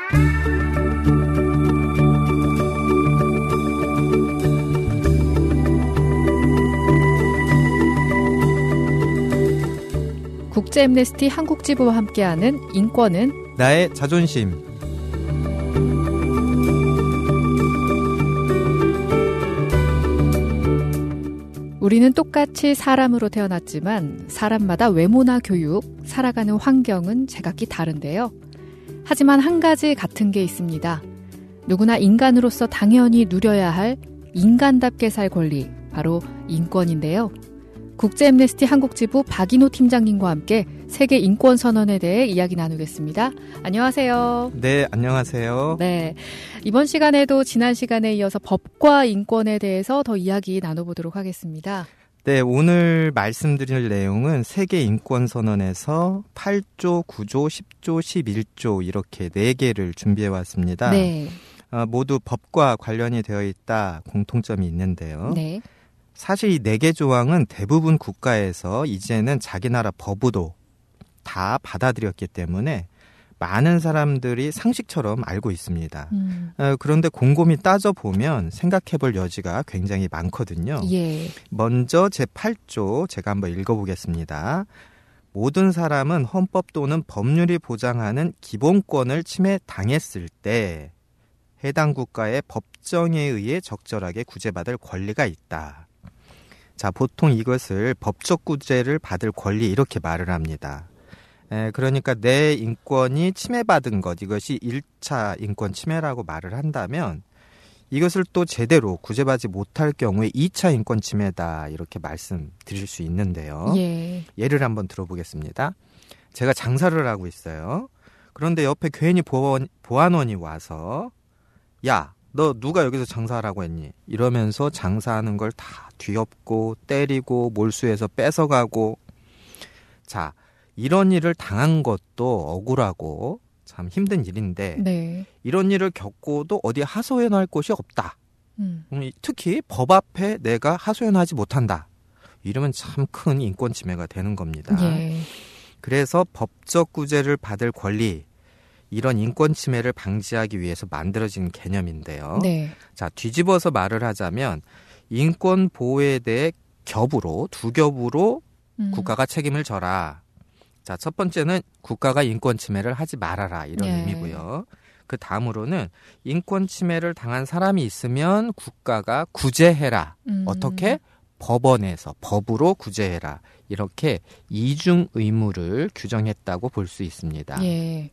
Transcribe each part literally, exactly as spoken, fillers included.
국제 앰네스티 한국지부와 함께하는 인권은 나의 자존심. 우리는 똑같이 사람으로 태어났지만 사람마다 외모나 교육, 살아가는 환경은 제각기 다른데요. 하지만 한 가지 같은 게 있습니다. 누구나 인간으로서 당연히 누려야 할 인간답게 살 권리, 바로 인권인데요. 국제 앰네스티 한국지부 박인호 팀장님과 함께 세계 인권 선언에 대해 이야기 나누겠습니다. 안녕하세요. 네, 안녕하세요. 네, 이번 시간에도 지난 시간에 이어서 법과 인권에 대해서 더 이야기 나눠보도록 하겠습니다. 네, 오늘 말씀드릴 내용은 세계 인권 선언에서 팔 조, 구 조, 십 조, 십일 조 이렇게 네 개를 준비해 왔습니다. 네. 어, 모두 법과 관련이 되어 있다 공통점이 있는데요. 네. 사실 이 네 개 조항은 대부분 국가에서 이제는 자기 나라 법으로 다 받아들였기 때문에 많은 사람들이 상식처럼 알고 있습니다. 음. 어, 그런데 곰곰이 따져보면 생각해볼 여지가 굉장히 많거든요. 예. 먼저 제팔 조 제가 한번 읽어보겠습니다. 모든 사람은 헌법 또는 법률이 보장하는 기본권을 침해당했을 때 해당 국가의 법정에 의해 적절하게 구제받을 권리가 있다. 자, 보통 이것을 법적 구제를 받을 권리 이렇게 말을 합니다. 에, 그러니까 내 인권이 침해받은 것, 이것이 일 차 인권 침해라고 말을 한다면 이것을 또 제대로 구제받지 못할 경우에 이 차 인권 침해다 이렇게 말씀드릴 수 있는데요. 예. 예를 한번 들어보겠습니다. 제가 장사를 하고 있어요. 그런데 옆에 괜히 보안, 보안원이 와서 야, 너 누가 여기서 장사하라고 했니? 이러면서 장사하는 걸 다 뒤엎고 때리고 몰수해서 뺏어가고. 자, 이런 일을 당한 것도 억울하고 참 힘든 일인데 네. 이런 일을 겪고도 어디 하소연할 곳이 없다. 음. 특히 법 앞에 내가 하소연하지 못한다. 이러면 참 큰 인권 침해가 되는 겁니다. 예. 그래서 법적 구제를 받을 권리, 이런 인권 침해를 방지하기 위해서 만들어진 개념인데요. 네. 자, 뒤집어서 말을 하자면 인권 보호에 대해 겹으로, 두 겹으로 음. 국가가 책임을 져라. 자, 첫 번째는 국가가 인권 침해를 하지 말아라. 이런 예. 의미고요. 그 다음으로는 인권 침해를 당한 사람이 있으면 국가가 구제해라. 음. 어떻게? 법원에서 법으로 구제해라. 이렇게 이중 의무를 규정했다고 볼 수 있습니다. 예.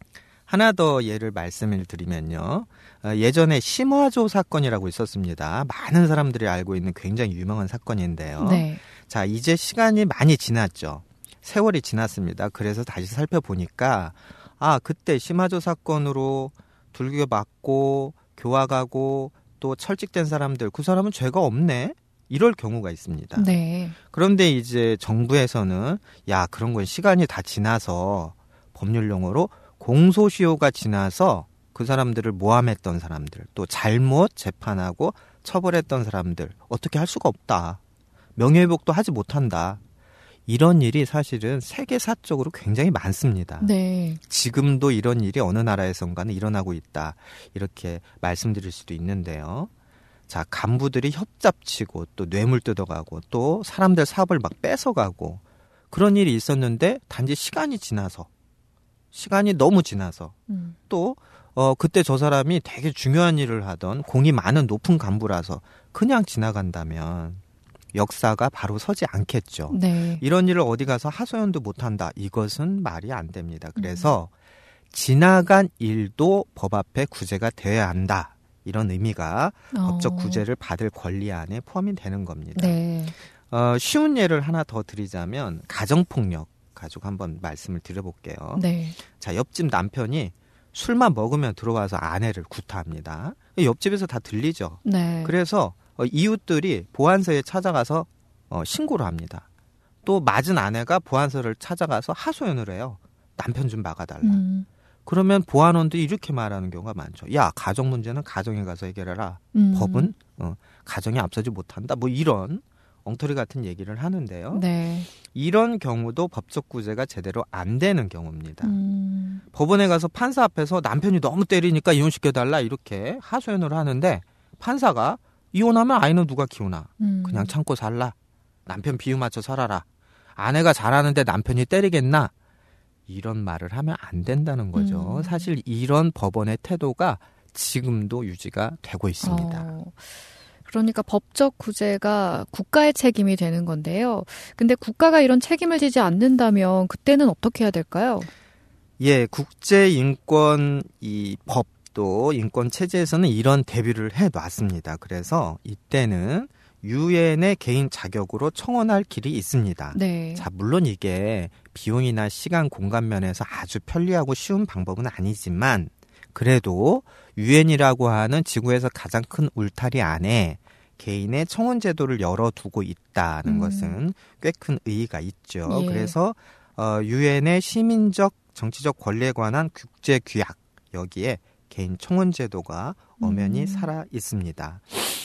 하나 더 예를 말씀을 드리면요. 예전에 심화조 사건이라고 있었습니다. 많은 사람들이 알고 있는 굉장히 유명한 사건인데요. 네. 자, 이제 시간이 많이 지났죠. 세월이 지났습니다. 그래서 다시 살펴보니까 아, 그때 심화조 사건으로 둘겨 맞고 교화가고 또 철직된 사람들, 그 사람은 죄가 없네? 이럴 경우가 있습니다. 네. 그런데 이제 정부에서는 야, 그런 건 시간이 다 지나서 법률 용어로 공소시효가 지나서 그 사람들을 모함했던 사람들, 또 잘못 재판하고 처벌했던 사람들 어떻게 할 수가 없다. 명예회복도 하지 못한다. 이런 일이 사실은 세계사적으로 굉장히 많습니다. 네. 지금도 이런 일이 어느 나라에선가는 일어나고 있다. 이렇게 말씀드릴 수도 있는데요. 자, 간부들이 협잡치고 또 뇌물 뜯어가고 또 사람들 사업을 막 뺏어가고 그런 일이 있었는데 단지 시간이 지나서 시간이 너무 지나서 음. 또 어, 그때 저 사람이 되게 중요한 일을 하던 공이 많은 높은 간부라서 그냥 지나간다면 역사가 바로 서지 않겠죠. 네. 이런 일을 어디 가서 하소연도 못한다. 이것은 말이 안 됩니다. 그래서 음. 지나간 일도 법 앞에 구제가 되어야 한다. 이런 의미가 어. 법적 구제를 받을 권리 안에 포함이 되는 겁니다. 네. 어, 쉬운 예를 하나 더 드리자면 가정폭력 가지고 한번 말씀을 드려볼게요. 네. 자, 옆집 남편이 술만 먹으면 들어와서 아내를 구타합니다. 옆집에서 다 들리죠. 네. 그래서 어, 이웃들이 보안소에 찾아가서 어, 신고를 합니다. 또 맞은 아내가 보안소를 찾아가서 하소연을 해요. 남편 좀 막아달라. 음. 그러면 보안원들이 이렇게 말하는 경우가 많죠. 야, 가정 문제는 가정에 가서 해결해라. 음. 법은 어, 가정에 앞서지 못한다. 뭐 이런 엉터리 같은 얘기를 하는데요. 네. 이런 경우도 법적 구제가 제대로 안 되는 경우입니다. 음. 법원에 가서 판사 앞에서 남편이 너무 때리니까 이혼시켜달라 이렇게 하소연을 하는데 판사가 이혼하면 아이는 누가 키우나? 음. 그냥 참고 살라. 남편 비유 맞춰 살아라. 아내가 잘하는데 남편이 때리겠나? 이런 말을 하면 안 된다는 거죠. 음. 사실 이런 법원의 태도가 지금도 유지가 되고 있습니다. 어, 그러니까 법적 구제가 국가의 책임이 되는 건데요. 근데 국가가 이런 책임을 지지 않는다면 그때는 어떻게 해야 될까요? 예, 국제인권 이 법도 인권 체제에서는 이런 대비를 해놨습니다. 그래서 이때는 유엔의 개인 자격으로 청원할 길이 있습니다. 네. 자, 물론 이게 비용이나 시간, 공간 면에서 아주 편리하고 쉬운 방법은 아니지만 그래도 유엔이라고 하는 지구에서 가장 큰 울타리 안에 개인의 청원 제도를 열어두고 있다는 음. 것은 꽤 큰 의의가 있죠. 예. 그래서 어, 유엔의 시민적 정치적 권리에 관한 국제 규약 여기에 개인 청원 제도가 엄연히 음. 살아 있습니다.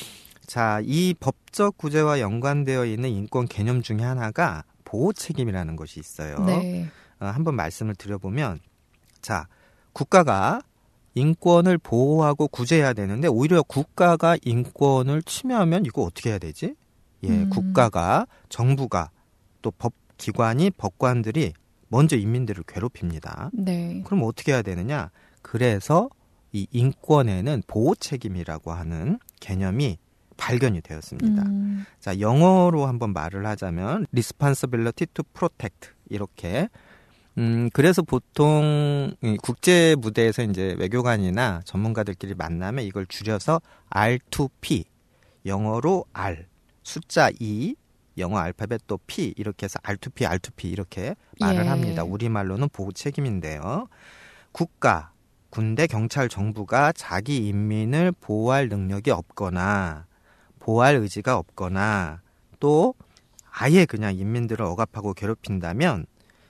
자, 이 법적 구제와 연관되어 있는 인권 개념 중에 하나가 보호 책임이라는 것이 있어요. 네. 어, 한번 말씀을 드려보면, 자, 국가가 인권을 보호하고 구제해야 되는데 오히려 국가가 인권을 침해하면 이거 어떻게 해야 되지? 예, 음. 국가가, 정부가, 또 법기관이, 법관들이 먼저 인민들을 괴롭힙니다. 네. 그럼 어떻게 해야 되느냐? 그래서 이 인권에는 보호 책임이라고 하는 개념이 발견이 되었습니다. 음. 자, 영어로 한번 말을 하자면 responsibility to protect 이렇게 음 그래서 보통 국제 무대에서 이제 외교관이나 전문가들끼리 만나면 이걸 줄여서 알 투 피 영어로 R 숫자 이 영어 알파벳 또 P 이렇게 해서 알 투 피 알 투 피 이렇게 말을 예. 합니다. 우리말로는 보호 책임인데요. 국가, 군대, 경찰, 정부가 자기 인민을 보호할 능력이 없거나 보호할 의지가 없거나 또 아예 그냥 인민들을 억압하고 괴롭힌다면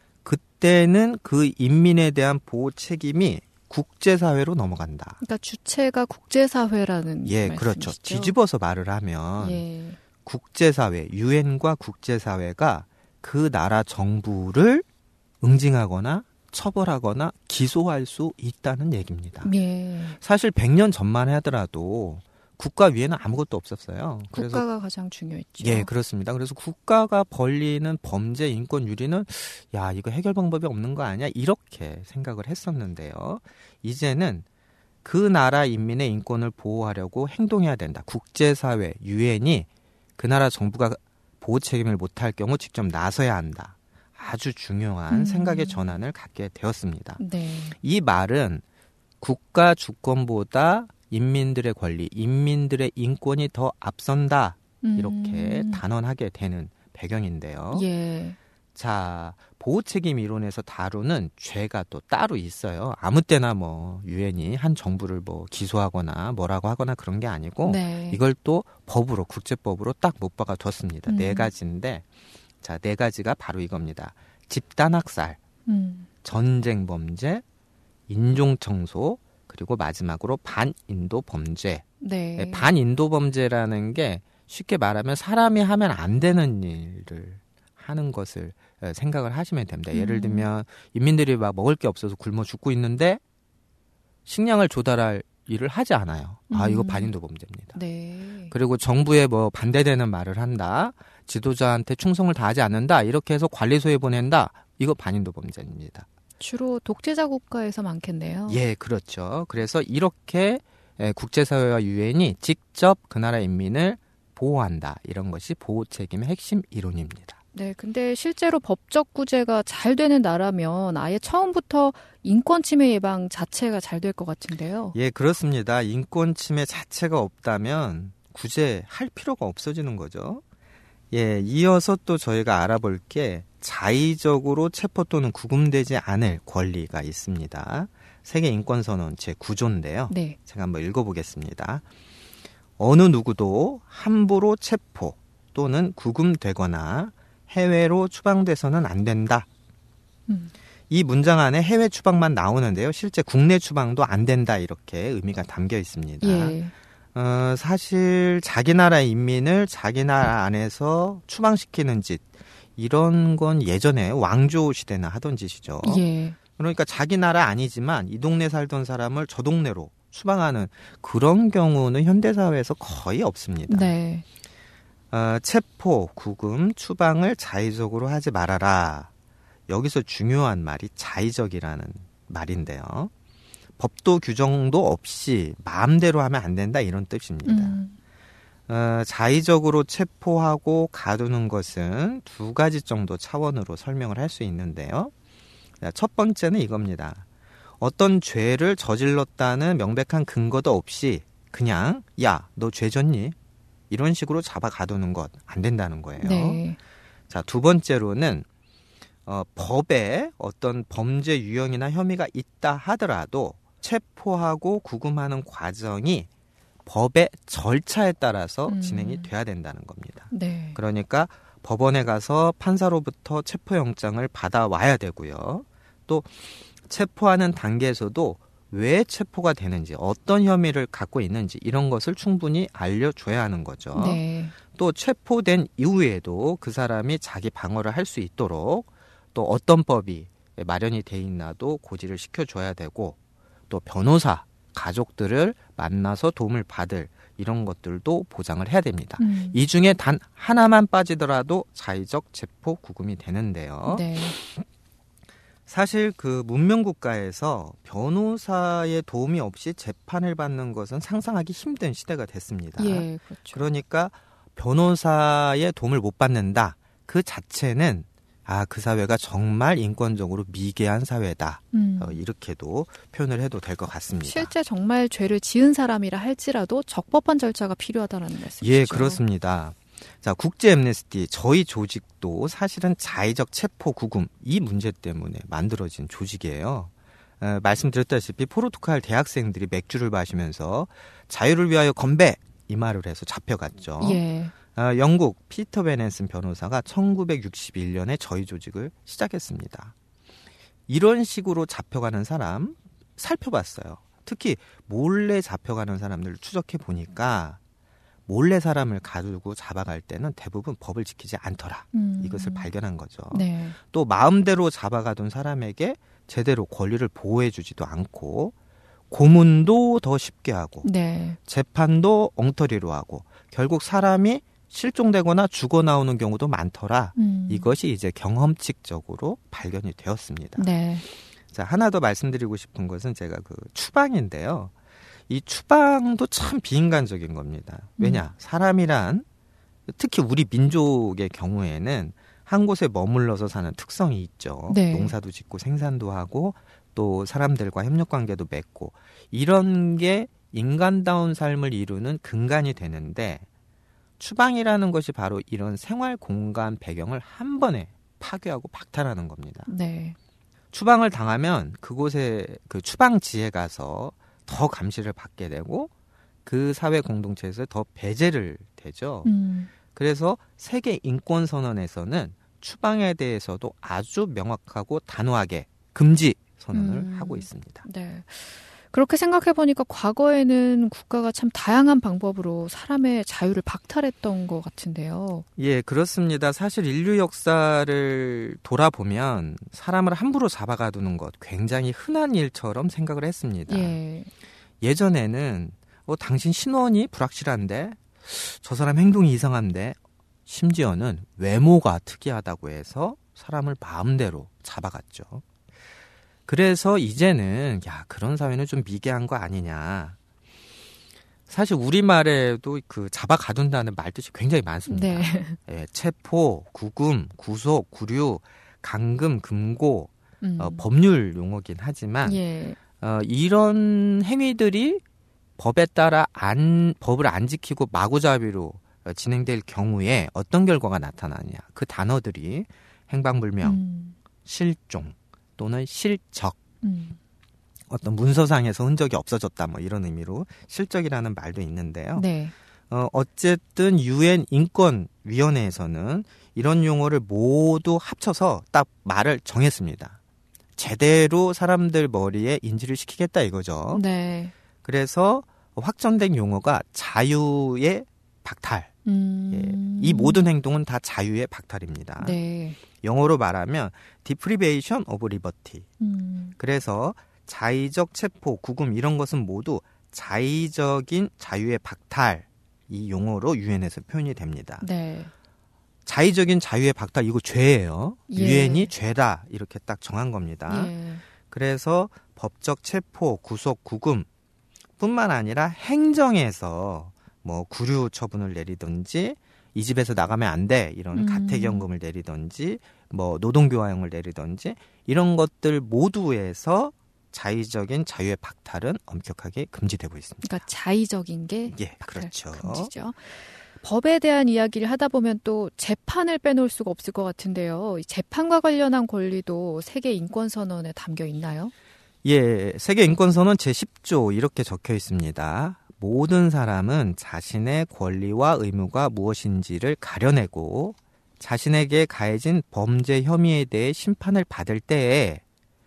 그때는 그 인민에 대한 보호 책임이 국제사회로 넘어간다. 그러니까 주체가 국제사회라는 예, 말씀이시죠? 그렇죠. 뒤집어서 말을 하면 예. 국제사회, 유엔과 국제사회가 그 나라 정부를 응징하거나 처벌하거나 기소할 수 있다는 얘기입니다. 예. 사실 백 년 전만 하더라도 국가 위에는 아무것도 없었어요. 그래서 국가가 가장 중요했죠. 예, 그렇습니다. 그래서 국가가 벌리는 범죄 인권 유리는 야, 이거 해결 방법이 없는 거 아니야? 이렇게 생각을 했었는데요. 이제는 그 나라 인민의 인권을 보호하려고 행동해야 된다. 국제사회, 유엔이 그 나라 정부가 보호 책임을 못할 경우 직접 나서야 한다. 아주 중요한 음. 생각의 전환을 갖게 되었습니다. 네. 이 말은 국가 주권보다 인민들의 권리, 인민들의 인권이 더 앞선다. 이렇게 음. 단언하게 되는 배경인데요. 예. 자, 보호책임 이론에서 다루는 죄가 또 따로 있어요. 아무 때나 뭐 유엔이 한 정부를 뭐 기소하거나 뭐라고 하거나 그런 게 아니고 네. 이걸 또 법으로 국제법으로 딱 못 박아 뒀습니다. 음. 네 가지인데 자, 네 가지가 바로 이겁니다. 집단 학살, 음. 전쟁 범죄, 인종 청소, 그리고 마지막으로 반인도 범죄. 네. 네, 반인도 범죄라는 게 쉽게 말하면 사람이 하면 안 되는 일을 하는 것을 생각을 하시면 됩니다. 음. 예를 들면 인민들이 막 먹을 게 없어서 굶어 죽고 있는데 식량을 조달할 일을 하지 않아요. 아, 이거 음. 반인도 범죄입니다. 네. 그리고 정부에 뭐 반대되는 말을 한다. 지도자한테 충성을 다하지 않는다. 이렇게 해서 관리소에 보낸다. 이거 반인도 범죄입니다. 주로 독재자 국가에서 많겠네요. 예, 그렇죠. 그래서 이렇게 국제사회와 유엔이 직접 그 나라 인민을 보호한다. 이런 것이 보호 책임의 핵심 이론입니다. 네, 근데 실제로 법적 구제가 잘 되는 나라면 아예 처음부터 인권 침해 예방 자체가 잘 될 것 같은데요. 예, 그렇습니다. 인권 침해 자체가 없다면 구제할 필요가 없어지는 거죠. 예, 이어서 또 저희가 알아볼 게 자의적으로 체포 또는 구금되지 않을 권리가 있습니다. 세계인권선언 제구 조인데요. 네. 제가 한번 읽어보겠습니다. 어느 누구도 함부로 체포 또는 구금되거나 해외로 추방돼서는 안 된다. 음. 이 문장 안에 해외 추방만 나오는데요. 실제 국내 추방도 안 된다 이렇게 의미가 담겨 있습니다. 예. 어, 사실 자기 나라 인민을 자기 나라 안에서 추방시키는 짓, 이런 건 예전에 왕조 시대나 하던 짓이죠. 예. 그러니까 자기 나라 아니지만 이 동네 살던 사람을 저 동네로 추방하는 그런 경우는 현대사회에서 거의 없습니다. 네. 어, 체포, 구금, 추방을 자의적으로 하지 말아라. 여기서 중요한 말이 자의적이라는 말인데요. 법도 규정도 없이 마음대로 하면 안 된다, 이런 뜻입니다. 음. 어, 자의적으로 체포하고 가두는 것은 두 가지 정도 차원으로 설명을 할 수 있는데요. 첫 번째는 이겁니다. 어떤 죄를 저질렀다는 명백한 근거도 없이 그냥 야, 너 죄 졌니? 이런 식으로 잡아 가두는 것 안 된다는 거예요. 네. 자, 두 번째로는 어, 법에 어떤 범죄 유형이나 혐의가 있다 하더라도 체포하고 구금하는 과정이 법의 절차에 따라서 음. 진행이 돼야 된다는 겁니다. 네. 그러니까 법원에 가서 판사로부터 체포영장을 받아와야 되고요. 또 체포하는 단계에서도 왜 체포가 되는지, 어떤 혐의를 갖고 있는지 이런 것을 충분히 알려줘야 하는 거죠. 네. 또 체포된 이후에도 그 사람이 자기 방어를 할 수 있도록 또 어떤 법이 마련이 돼 있나도 고지를 시켜줘야 되고, 또 변호사, 가족들을 만나서 도움을 받을 이런 것들도 보장을 해야 됩니다. 음. 이 중에 단 하나만 빠지더라도 자의적 체포 구금이 되는데요. 네. 사실 그 문명국가에서 변호사의 도움이 없이 재판을 받는 것은 상상하기 힘든 시대가 됐습니다. 예, 그렇죠. 그러니까 변호사의 도움을 못 받는다, 그 자체는 아, 그 사회가 정말 인권적으로 미개한 사회다. 음. 어, 이렇게도 표현을 해도 될 것 같습니다. 실제 정말 죄를 지은 사람이라 할지라도 적법한 절차가 필요하다는 말씀이시죠? 예, 그렇습니다. 자, 국제 앰네스티, 저희 조직도 사실은 자의적 체포 구금 이 문제 때문에 만들어진 조직이에요. 어, 말씀드렸다시피 포르투갈 대학생들이 맥주를 마시면서 자유를 위하여 건배 이 말을 해서 잡혀갔죠. 예. 어, 영국 피터 베넨슨 변호사가 천구백육십일 년에 저희 조직을 시작했습니다. 이런 식으로 잡혀가는 사람 살펴봤어요. 특히 몰래 잡혀가는 사람들을 추적해 보니까 몰래 사람을 가두고 잡아갈 때는 대부분 법을 지키지 않더라. 음. 이것을 발견한 거죠. 네. 또 마음대로 잡아가둔 사람에게 제대로 권리를 보호해주지도 않고 고문도 더 쉽게 하고 네. 재판도 엉터리로 하고 결국 사람이 실종되거나 죽어 나오는 경우도 많더라. 음. 이것이 이제 경험칙적으로 발견이 되었습니다. 네. 자, 하나 더 말씀드리고 싶은 것은 제가 그 추방인데요. 이 추방도 참 비인간적인 겁니다. 왜냐? 음. 사람이란 특히 우리 민족의 경우에는 한 곳에 머물러서 사는 특성이 있죠. 네. 농사도 짓고 생산도 하고 또 사람들과 협력관계도 맺고 이런 게 인간다운 삶을 이루는 근간이 되는데 추방이라는 것이 바로 이런 생활 공간 배경을 한 번에 파괴하고 박탈하는 겁니다. 네. 추방을 당하면 그곳에 그 추방지에 가서 더 감시를 받게 되고 그 사회 공동체에서 더 배제를 되죠. 음. 그래서 세계 인권 선언에서는 추방에 대해서도 아주 명확하고 단호하게 금지 선언을 음. 하고 있습니다. 네. 그렇게 생각해보니까 과거에는 국가가 참 다양한 방법으로 사람의 자유를 박탈했던 것 같은데요. 예, 그렇습니다. 사실 인류 역사를 돌아보면 사람을 함부로 잡아가두는 것 굉장히 흔한 일처럼 생각을 했습니다. 예. 예전에는 어, 당신 신원이 불확실한데 저 사람 행동이 이상한데 심지어는 외모가 특이하다고 해서 사람을 마음대로 잡아갔죠. 그래서 이제는 야, 그런 사회는 좀 미개한 거 아니냐. 사실 우리말에도 그 잡아 가둔다는 말뜻이 굉장히 많습니다. 네. 예, 체포, 구금, 구속, 구류, 감금, 금고, 음. 어, 법률 용어긴 하지만 예. 어, 이런 행위들이 법에 따라 안, 법을 안 지키고 마구잡이로 진행될 경우에 어떤 결과가 나타나냐. 그 단어들이 행방불명, 음. 실종, 또는 실적, 음. 어떤 문서상에서 흔적이 없어졌다 뭐 이런 의미로 실적이라는 말도 있는데요. 네. 어, 어쨌든 유엔 인권위원회에서는 이런 용어를 모두 합쳐서 딱 말을 정했습니다. 제대로 사람들 머리에 인지를 시키겠다 이거죠. 네. 그래서 확정된 용어가 자유의 박탈. 음. 예, 이 모든 행동은 다 자유의 박탈입니다. 네. 영어로 말하면 deprivation of liberty. 음. 그래서 자의적 체포, 구금 이런 것은 모두 자의적인 자유의 박탈 이 용어로 유엔에서 표현이 됩니다. 네. 자의적인 자유의 박탈 이거 죄예요. 예. 유엔이 죄다 이렇게 딱 정한 겁니다. 예. 그래서 법적 체포, 구속, 구금 뿐만 아니라 행정에서 뭐 구류 처분을 내리든지 이 집에서 나가면 안 돼 이런 음. 가택연금을 내리든지 뭐 노동교화형을 내리든지 이런 것들 모두에서 자의적인 자유의 박탈은 엄격하게 금지되고 있습니다. 그러니까 자의적인 게 예, 박탈 그렇죠. 금지죠. 법에 대한 이야기를 하다 보면 또 재판을 빼놓을 수가 없을 것 같은데요. 이 재판과 관련한 권리도 세계 인권선언에 담겨 있나요? 예, 세계 인권선언 제십 조 이렇게 적혀 있습니다. 모든 사람은 자신의 권리와 의무가 무엇인지를 가려내고 자신에게 가해진 범죄 혐의에 대해 심판을 받을 때에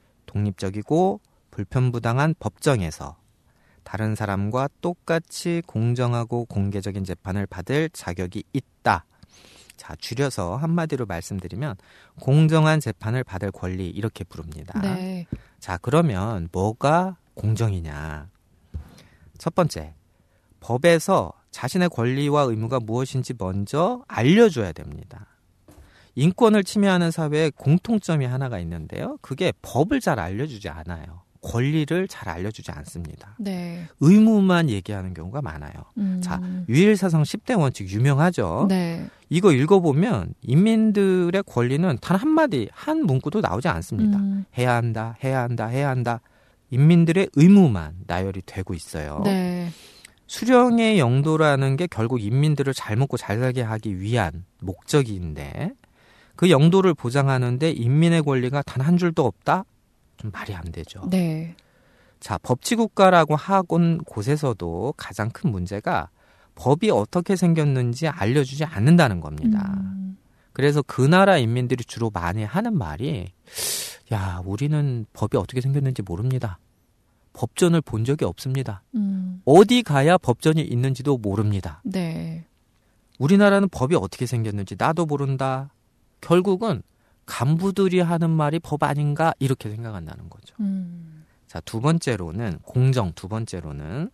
독립적이고 불편부당한 법정에서 다른 사람과 똑같이 공정하고 공개적인 재판을 받을 자격이 있다. 자, 줄여서 한마디로 말씀드리면 공정한 재판을 받을 권리 이렇게 부릅니다. 네. 자, 그러면 뭐가 공정이냐? 첫 번째, 법에서 자신의 권리와 의무가 무엇인지 먼저 알려줘야 됩니다. 인권을 침해하는 사회에 공통점이 하나가 있는데요. 그게 법을 잘 알려주지 않아요. 권리를 잘 알려주지 않습니다. 네. 의무만 얘기하는 경우가 많아요. 음. 자, 유일사상 십 대 원칙 유명하죠. 네. 이거 읽어보면 인민들의 권리는 단 한마디, 한 문구도 나오지 않습니다. 음. 해야 한다, 해야 한다, 해야 한다. 인민들의 의무만 나열이 되고 있어요. 네. 수령의 영도라는 게 결국 인민들을 잘 먹고 잘 살게 하기 위한 목적인데 그 영도를 보장하는데 인민의 권리가 단 한 줄도 없다? 좀 말이 안 되죠. 네. 자, 법치국가라고 하곤 곳에서도 가장 큰 문제가 법이 어떻게 생겼는지 알려주지 않는다는 겁니다. 음. 그래서 그 나라 인민들이 주로 많이 하는 말이 야, 우리는 법이 어떻게 생겼는지 모릅니다. 법전을 본 적이 없습니다. 음. 어디 가야 법전이 있는지도 모릅니다. 네. 우리나라는 법이 어떻게 생겼는지 나도 모른다. 결국은 간부들이 하는 말이 법 아닌가 이렇게 생각한다는 거죠. 음. 자, 두 번째로는 공정, 두 번째로는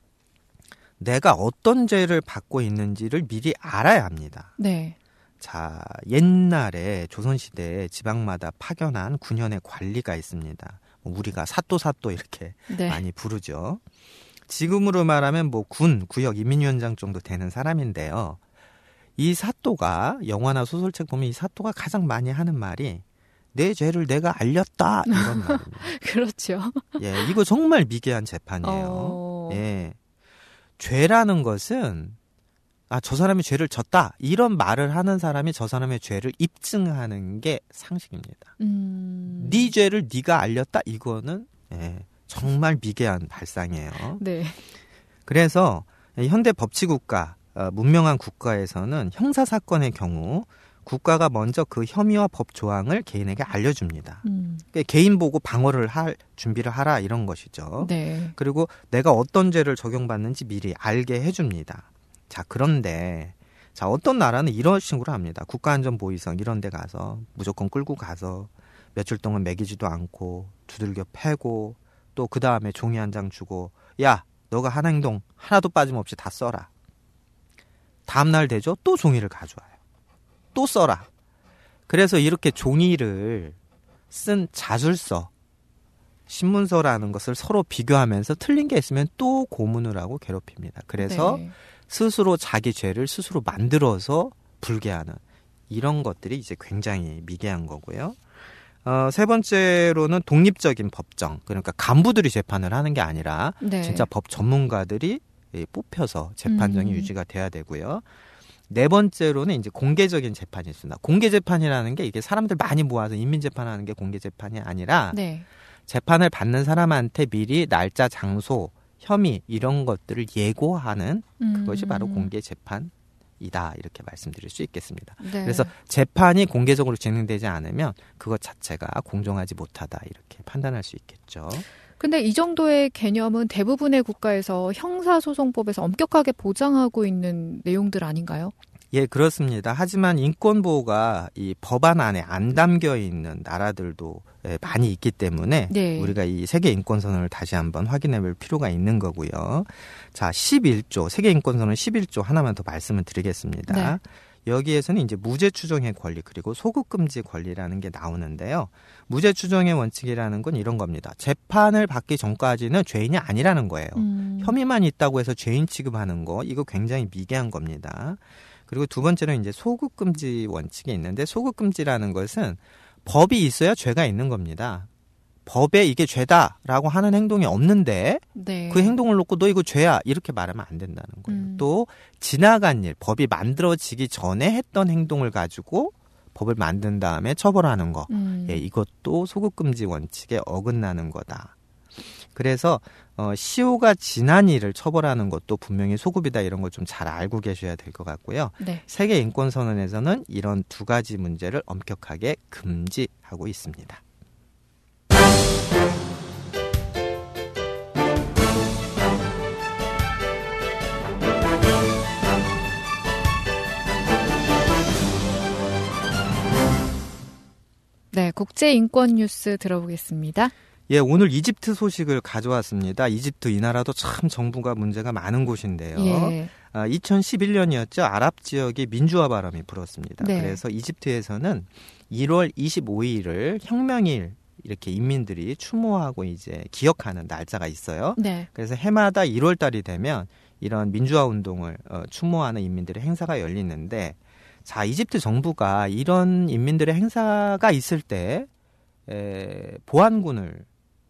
내가 어떤 죄를 받고 있는지를 미리 알아야 합니다. 네. 자, 옛날에 조선시대에 지방마다 파견한 군현의 관리가 있습니다. 우리가 사또사또 이렇게 네. 많이 부르죠. 지금으로 말하면 뭐 군, 구역, 인민위원장 정도 되는 사람인데요. 이 사또가 영화나 소설책 보면 이 사또가 가장 많이 하는 말이 내 죄를 내가 알렸다 이런 말입니다. 그렇죠. 예, 이거 정말 미개한 재판이에요. 어... 예, 죄라는 것은 아, 저 사람이 죄를 졌다 이런 말을 하는 사람이 저 사람의 죄를 입증하는 게 상식입니다. 음... 네 죄를 네가 알렸다 이거는 예, 정말 미개한 발상이에요. 네. 그래서 현대 법치국가 어, 문명한 국가에서는 형사사건의 경우 국가가 먼저 그 혐의와 법 조항을 개인에게 알려줍니다. 음. 그러니까 개인 보고 방어를 할 준비를 하라 이런 것이죠. 네. 그리고 내가 어떤 죄를 적용받는지 미리 알게 해줍니다. 자, 그런데 자 어떤 나라는 이런 식으로 합니다. 국가안전보위성 이런 데 가서 무조건 끌고 가서 며칠 동안 먹이지도 않고 두들겨 패고 또 그 다음에 종이 한 장 주고 야 너가 한 행동 하나도 빠짐없이 다 써라. 다음날 되죠? 또 종이를 가져와요. 또 써라. 그래서 이렇게 종이를 쓴 자술서, 신문서라는 것을 서로 비교하면서 틀린 게 있으면 또 고문을 하고 괴롭힙니다. 그래서 네. 스스로 자기 죄를 스스로 만들어서 불게 하는 이런 것들이 이제 굉장히 미개한 거고요. 어, 세 번째로는 독립적인 법정, 그러니까 간부들이 재판을 하는 게 아니라 네. 진짜 법 전문가들이 뽑혀서 재판정이 음. 유지가 돼야 되고요. 네 번째로는 이제 공개적인 재판이 있습니다. 공개 재판이라는 게 이게 사람들 많이 모아서 인민 재판하는 게 공개 재판이 아니라 네. 재판을 받는 사람한테 미리 날짜, 장소, 혐의 이런 것들을 예고하는 그것이 바로 음. 공개 재판이다 이렇게 말씀드릴 수 있겠습니다. 네. 그래서 재판이 공개적으로 진행되지 않으면 그것 자체가 공정하지 못하다 이렇게 판단할 수 있겠죠. 근데 이 정도의 개념은 대부분의 국가에서 형사소송법에서 엄격하게 보장하고 있는 내용들 아닌가요? 예, 그렇습니다. 하지만 인권보호가 이 법안 안에 안 담겨 있는 나라들도 많이 있기 때문에 네. 우리가 이 세계인권선언을 다시 한번 확인해 볼 필요가 있는 거고요. 자, 십일 조, 세계인권선언 십일 조 하나만 더 말씀을 드리겠습니다. 네. 여기에서는 이제 무죄 추정의 권리 그리고 소급 금지 권리라는 게 나오는데요. 무죄 추정의 원칙이라는 건 이런 겁니다. 재판을 받기 전까지는 죄인이 아니라는 거예요. 음. 혐의만 있다고 해서 죄인 취급하는 거 이거 굉장히 미개한 겁니다. 그리고 두 번째는 이제 소급 금지 원칙이 있는데 소급 금지라는 것은 법이 있어야 죄가 있는 겁니다. 법에 이게 죄다라고 하는 행동이 없는데 네. 그 행동을 놓고 너 이거 죄야 이렇게 말하면 안 된다는 거예요. 음. 또 지나간 일, 법이 만들어지기 전에 했던 행동을 가지고 법을 만든 다음에 처벌하는 거. 음. 예, 이것도 소급금지 원칙에 어긋나는 거다. 그래서 어, 시효가 지난 일을 처벌하는 것도 분명히 소급이다 이런 걸 좀 잘 알고 계셔야 될 것 같고요. 네. 세계인권선언에서는 이런 두 가지 문제를 엄격하게 금지하고 있습니다. 네, 국제인권 뉴스 들어보겠습니다. 예, 오늘 이집트 소식을 가져왔습니다. 이집트 이 나라도 참 정부가 문제가 많은 곳인데요. 예. 아, 이천십일 년이었죠. 아랍 지역에 민주화 바람이 불었습니다. 네. 그래서 이집트에서는 일월 이십오일을 혁명일 이렇게 인민들이 추모하고 이제 기억하는 날짜가 있어요. 네. 그래서 해마다 일월 달이 되면 이런 민주화 운동을 어, 추모하는 인민들의 행사가 열리는데 자, 이집트 정부가 이런 인민들의 행사가 있을 때 에, 보안군을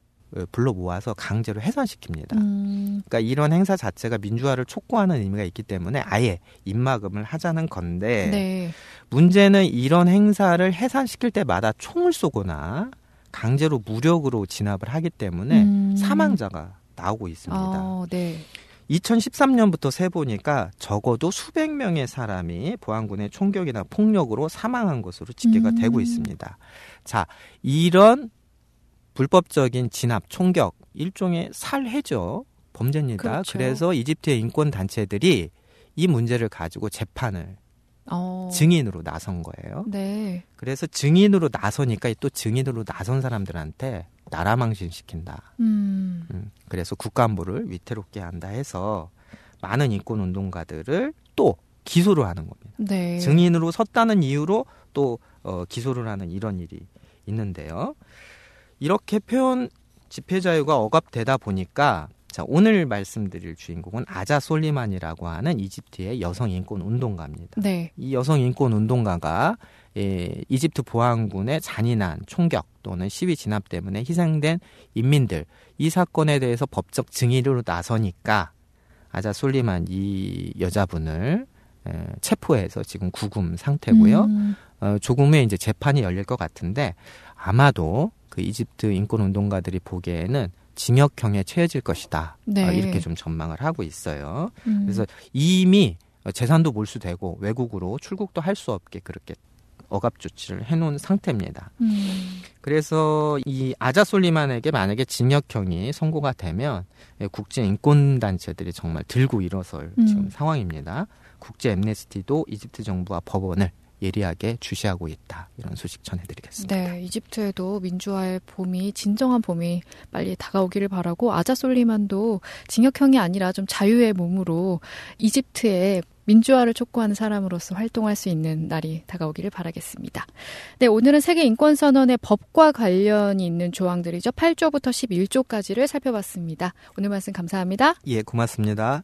불러 모아서 강제로 해산시킵니다. 음. 그러니까 이런 행사 자체가 민주화를 촉구하는 의미가 있기 때문에 아예 입막음을 하자는 건데 네. 문제는 이런 행사를 해산시킬 때마다 총을 쏘거나 강제로 무력으로 진압을 하기 때문에 음. 사망자가 나오고 있습니다. 아, 네. 이천십삼 년부터 세보니까 적어도 수백 명의 사람이 보안군의 총격이나 폭력으로 사망한 것으로 집계가 음. 되고 있습니다. 자, 이런 불법적인 진압, 총격, 일종의 살해죠. 범죄입니다. 그렇죠. 그래서 이집트의 인권단체들이 이 문제를 가지고 재판을 어. 증인으로 나선 거예요. 네. 그래서 증인으로 나서니까 또 증인으로 나선 사람들한테 나라 망신시킨다. 음. 음, 그래서 국가안보를 위태롭게 한다 해서 많은 인권운동가들을 또 기소를 하는 겁니다. 네. 증인으로 섰다는 이유로 또 어, 기소를 하는 이런 일이 있는데요. 이렇게 표현 집회 자유가 억압되다 보니까 자, 오늘 말씀드릴 주인공은 아자 솔리만이라고 하는 이집트의 여성 인권 운동가입니다. 네. 이 여성 인권 운동가가 예, 이집트 보안군의 잔인한 총격 또는 시위 진압 때문에 희생된 인민들 이 사건에 대해서 법적 증인으로 나서니까 아자 솔리만 이 여자분을 에, 체포해서 지금 구금 상태고요. 음. 어, 조금 후에 이제 재판이 열릴 것 같은데 아마도 그 이집트 인권 운동가들이 보기에는 징역형에 처해질 것이다. 네. 어, 이렇게 좀 전망을 하고 있어요. 음. 그래서 이미 재산도 몰수되고 외국으로 출국도 할 수 없게 그렇게 억압 조치를 해놓은 상태입니다. 음. 그래서 이 아자 솔리만에게 만약에 징역형이 선고가 되면 국제 인권 단체들이 정말 들고 일어설 음. 지금 상황입니다. 국제 앰네스티도 이집트 정부와 법원을 예리하게 주시하고 있다. 이런 소식 전해드리겠습니다. 네, 이집트에도 민주화의 봄이 진정한 봄이 빨리 다가오기를 바라고 아자 솔리만도 징역형이 아니라 좀 자유의 몸으로 이집트의 민주화를 촉구하는 사람으로서 활동할 수 있는 날이 다가오기를 바라겠습니다. 네, 오늘은 세계인권선언의 법과 관련이 있는 조항들이죠. 팔 조부터 십일 조까지를 살펴봤습니다. 오늘 말씀 감사합니다. 예, 고맙습니다.